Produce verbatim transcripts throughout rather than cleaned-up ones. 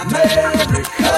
America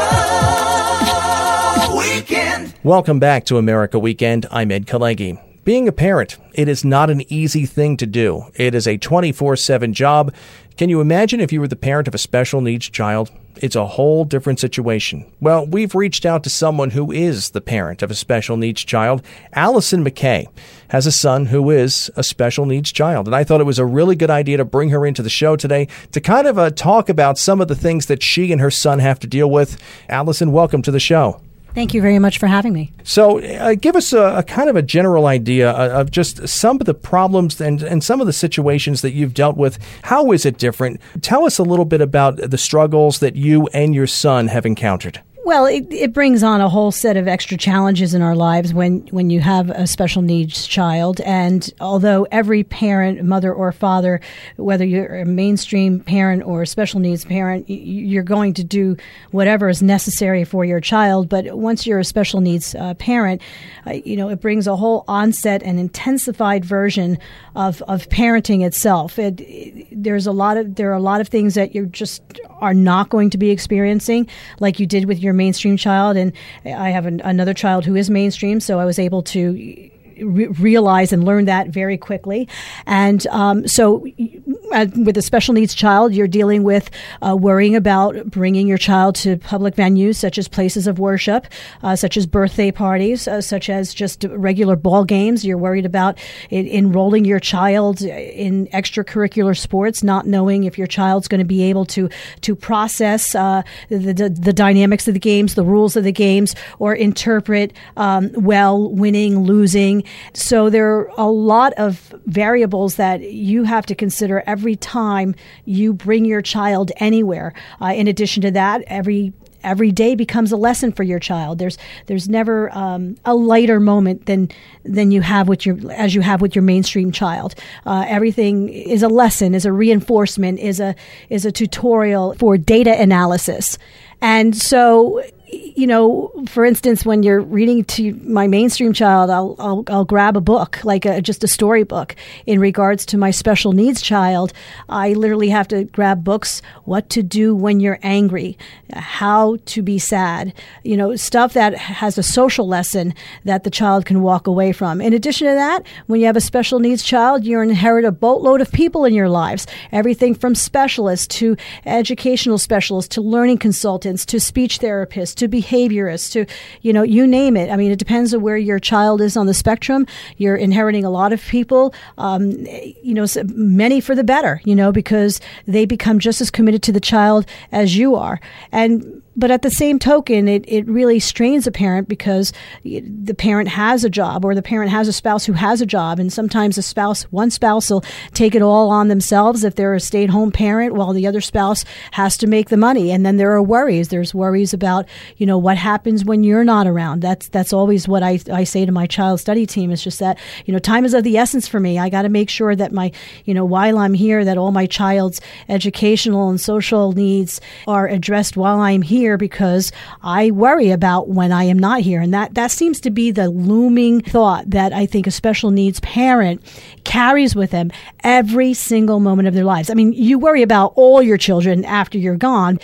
Weekend. Welcome back to America Weekend. I'm Ed Kalegi. Being a parent, it is not an easy thing to do. It is a twenty-four seven job. Can you imagine if you were the parent of a special needs child? It's a whole different situation. Well, we've reached out to someone who is the parent of a special needs child. Allison McKay has a son who is a special needs child. And I thought it was a really good idea to bring her into the show today to kind of uh, talk about some of the things that she and her son have to deal with. Allison, welcome to the show. Thank you very much for having me. So uh, give us a, a kind of a general idea of just some of the problems and, and some of the situations that you've dealt with. How is it different? Tell us a little bit about the struggles that you and your son have encountered. Well, it, it brings on a whole set of extra challenges in our lives when, when you have a special needs child. And although every parent, mother or father, whether you're a mainstream parent or a special needs parent, you're going to do whatever is necessary for your child. But once you're a special needs uh, parent, uh, you know, it brings a whole onset and intensified version of, of parenting itself. It, it, there's a lot of there are a lot of things that you just are not going to be experiencing like you did with your mainstream child. And I have an, another child who is mainstream, so I was able to re- realize and learn that very quickly. And um, so uh, with a special needs child, you're dealing with uh, worrying about bringing your child to public venues such as places of worship, uh, such as birthday parties, uh, such as just regular ball games. You're worried about it, enrolling your child in extracurricular sports, not knowing if your child's going to be able to to process uh, the, the the dynamics of the games, the rules of the games, or interpret um, well, winning, losing. So there are a lot of variables that you have to consider every time you bring your child anywhere. Uh, in addition to that, every Every day becomes a lesson for your child. There's there's never um, a lighter moment than than you have with your as you have with your mainstream child. Uh, everything is a lesson, is a reinforcement, is a is a tutorial for data analysis. And so, you know, for instance, when you're reading to my mainstream child, I'll I'll, I'll grab a book, like a, just a storybook. In regards to my special needs child, I literally have to grab books, what to do when you're angry, how to be sad, you know, stuff that has a social lesson that the child can walk away from. In addition to that, when you have a special needs child, you inherit a boatload of people in your lives, everything from specialists to educational specialists to learning consultants to speech therapists to behaviorists, to, you know, you name it. I mean, it depends on where your child is on the spectrum. You're inheriting a lot of people, um, you know, many for the better, you know, because they become just as committed to the child as you are. And But at the same token, it, it really strains a parent because the parent has a job or the parent has a spouse who has a job. And sometimes a spouse, one spouse will take it all on themselves if they're a stay-at-home parent while the other spouse has to make the money. And then there are worries. There's worries about, you know, what happens when you're not around. That's that's always what I, I say to my child study team. It's just that, you know, time is of the essence for me. I got to make sure that my, you know, while I'm here, that all my child's educational and social needs are addressed while I'm here, because I worry about when I am not here. And that, that seems to be the looming thought that I think a special needs parent carries with them every single moment of their lives. I mean, you worry about all your children after you're gone,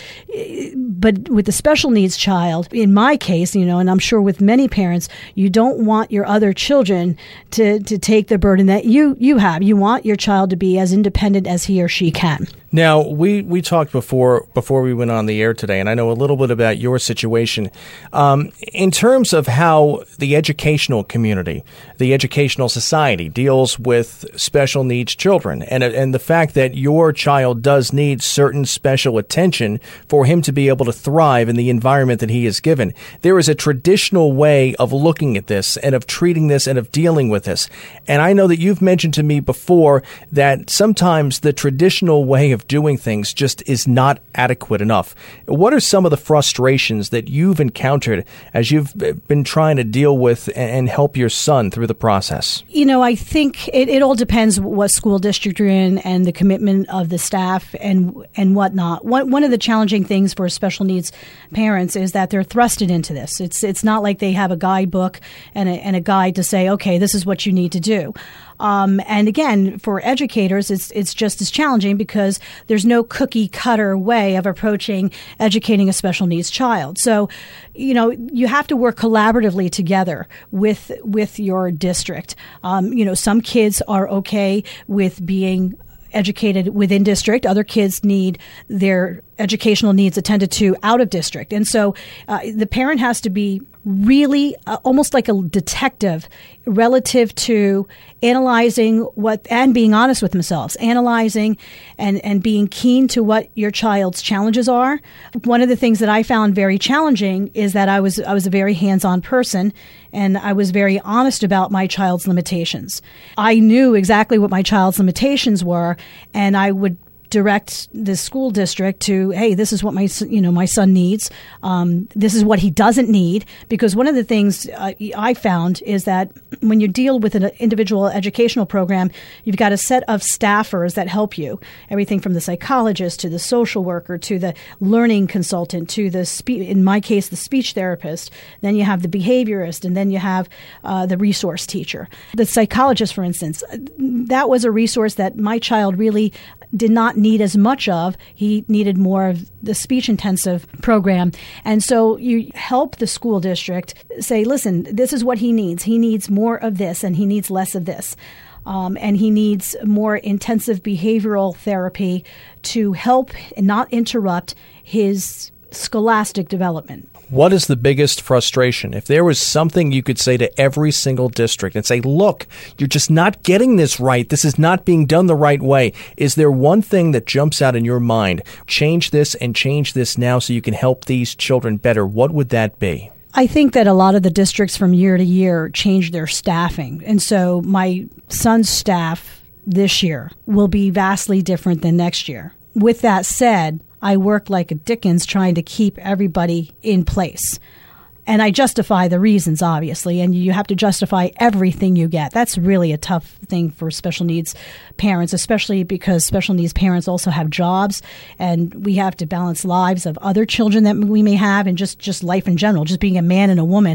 but with the special needs child, in my case, you know, and I'm sure with many parents, you don't want your other children to, to take the burden that you, you have. You want your child to be as independent as he or she can. Now, we, we talked before before we went on the air today, and I know a little bit about your situation. Um, in terms of how the educational community, the educational society deals with special needs children, and and the fact that your child does need certain special attention for him to be able to thrive in the environment that he is given, there is a traditional way of looking at this and of treating this and of dealing with this. And I know that you've mentioned to me before that sometimes the traditional way of doing things just is not adequate enough. What are some of the frustrations that you've encountered as you've been trying to deal with and help your son through the process? You know, I think it, it all depends what school district you're in and the commitment of the staff and and whatnot. One, one of the challenging things for special needs parents is that they're thrusted into this. It's it's not like they have a guidebook and a, and a guide to say, okay, this is what you need to do. Um, and again, for educators, it's it's just as challenging because there's no cookie cutter way of approaching educating a special needs child. So, you know, you have to work collaboratively together with with your district. Um, you know, some kids are okay with being educated within district. Other kids need their educational needs attended to out of district. And so uh, the parent has to be really uh, almost like a detective relative to analyzing what and being honest with themselves, analyzing and, and being keen to what your child's challenges are. One of the things that I found very challenging is that I was I was a very hands-on person, and I was very honest about my child's limitations. I knew exactly what my child's limitations were, and I would direct the school district to, hey, this is what my you know my son needs. Um, this is what he doesn't need. Because one of the things uh, I found is that when you deal with an individual educational program, you've got a set of staffers that help you. Everything from the psychologist to the social worker to the learning consultant to the spe- in my case the speech therapist. Then you have the behaviorist, and then you have uh, the resource teacher. The psychologist, for instance, that was a resource that my child really did not need as much of. He needed more of the speech intensive program. And so you help the school district say, listen, this is what he needs. He needs more of this and he needs less of this. Um, and he needs more intensive behavioral therapy to help and not interrupt his scholastic development. What is the biggest frustration? If there was something you could say to every single district and say, look, you're just not getting this right. This is not being done the right way. Is there one thing that jumps out in your mind? Change this and change this now so you can help these children better. What would that be? I think that a lot of the districts from year to year change their staffing. And so my son's staff this year will be vastly different than next year. With that said, I work like a Dickens trying to keep everybody in place. And I justify the reasons, obviously, and you have to justify everything you get. That's really a tough thing for special needs parents, especially because special needs parents also have jobs, and we have to balance lives of other children that we may have and just, just life in general, just being a man and a woman,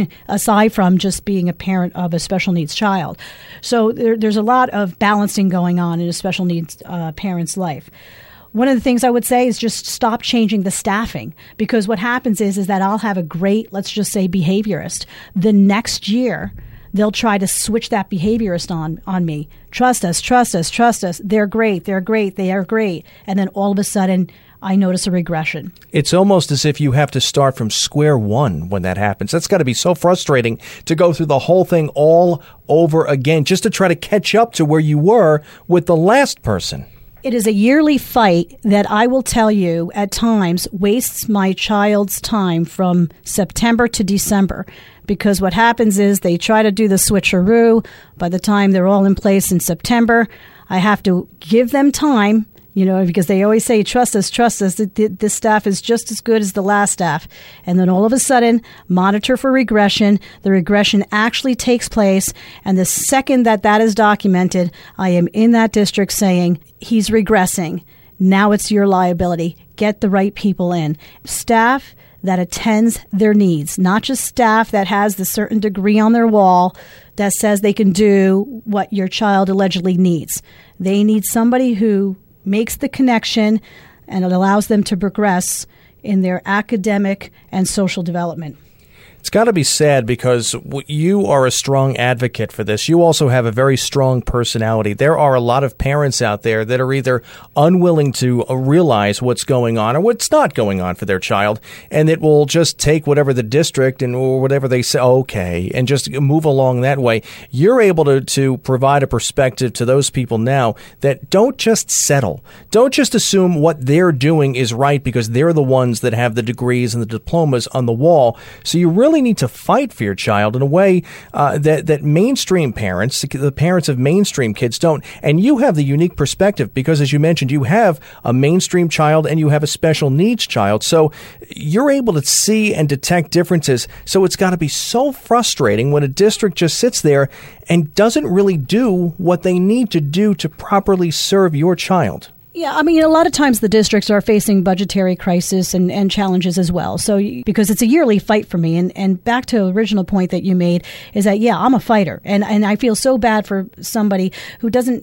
aside from just being a parent of a special needs child. So there, there's a lot of balancing going on in a special needs uh, parent's life. One of the things I would say is just stop changing the staffing, because what happens is is that I'll have a great, let's just say, behaviorist. The next year, they'll try to switch that behaviorist on, on me. Trust us, trust us, trust us. They're great, they're great, they are great. And then all of a sudden, I notice a regression. It's almost as if you have to start from square one when that happens. That's got to be so frustrating to go through the whole thing all over again just to try to catch up to where you were with the last person. It is a yearly fight that I will tell you at times wastes my child's time from September to December, because what happens is they try to do the switcheroo. By the time they're all in place in September, I have to give them time, you know, because they always say, trust us, trust us, this staff is just as good as the last staff. And then all of a sudden, monitor for regression. The regression actually takes place. And the second that that is documented, I am in that district saying, he's regressing. Now it's your liability. Get the right people in. Staff that attends their needs, not just staff that has the certain degree on their wall that says they can do what your child allegedly needs. They need somebody who makes the connection, and it allows them to progress in their academic and social development. It's got to be sad, because you are a strong advocate for this. You also have a very strong personality. There are a lot of parents out there that are either unwilling to realize what's going on or what's not going on for their child, and it will just take whatever the district and or whatever they say, okay, and just move along that way. You're able to, to provide a perspective to those people now that don't just settle. Don't just assume what they're doing is right because they're the ones that have the degrees and the diplomas on the wall. So you really need to fight for your child in a way uh, that, that mainstream parents, the parents of mainstream kids, don't. And you have the unique perspective because, as you mentioned, you have a mainstream child and you have a special needs child. So you're able to see and detect differences. So it's got to be so frustrating when a district just sits there and doesn't really do what they need to do to properly serve your child. Yeah, I mean, a lot of times the districts are facing budgetary crisis and, and challenges as well. So because it's a yearly fight for me. And, and back to the original point that you made is that, yeah, I'm a fighter. And, and I feel so bad for somebody who doesn't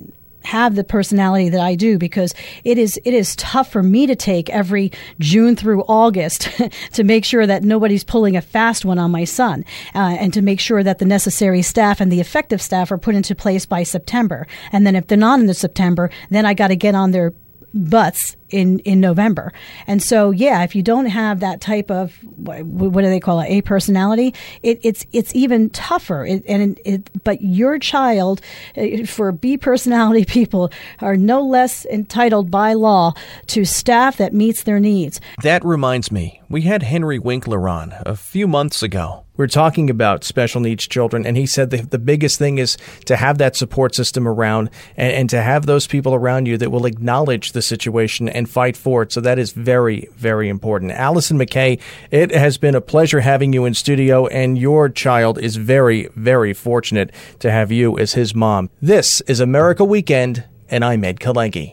have the personality that I do, because it is it is tough for me to take every June through August to make sure that nobody's pulling a fast one on my son, uh, and to make sure that the necessary staff and the effective staff are put into place by September. And then if they're not in the September, then I got to get on their butts in, in November. And so, yeah, if you don't have that type of, what, what do they call it, A personality, it, it's it's even tougher. It, and it, but your child, for B personality people, are no less entitled by law to staff that meets their needs. That reminds me, we had Henry Winkler on a few months ago. We were talking about special needs children, and he said the, the biggest thing is to have that support system around, and, and to have those people around you that will acknowledge the situation and fight for it. So that is very, very important. Allison McKay, it has been a pleasure having you in studio, and your child is very, very fortunate to have you as his mom. This is America Weekend, and I'm Ed Kalengi.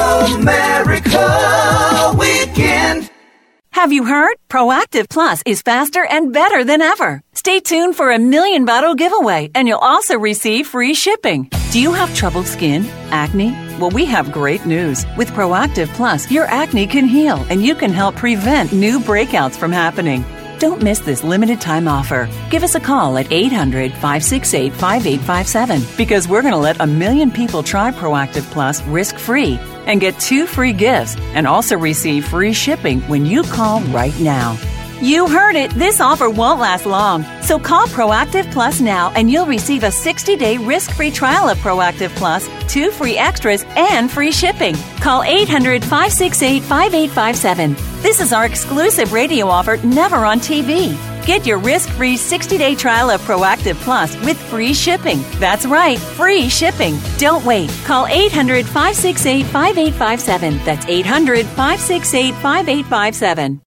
America Weekend. Have you heard? Proactive Plus is faster and better than ever. Stay tuned for a million bottle giveaway, and you'll also receive free shipping. Do you have troubled skin? Acne? Well, we have great news. With Proactive Plus, your acne can heal, and you can help prevent new breakouts from happening. Don't miss this limited time offer. Give us a call at eight hundred, five six eight, five eight five seven, because we're going to let a million people try Proactive Plus risk-free and get two free gifts, and also receive free shipping when you call right now. You heard it. This offer won't last long. So call Proactive Plus now, and you'll receive a sixty-day risk-free trial of Proactive Plus, two free extras, and free shipping. Call eight hundred, five six eight, five eight five seven. This is our exclusive radio offer, never on T V. Get your risk-free sixty-day trial of Proactive Plus with free shipping. That's right, free shipping. Don't wait. Call eight hundred, five six eight, five eight five seven. That's eight hundred, five six eight, five eight five seven.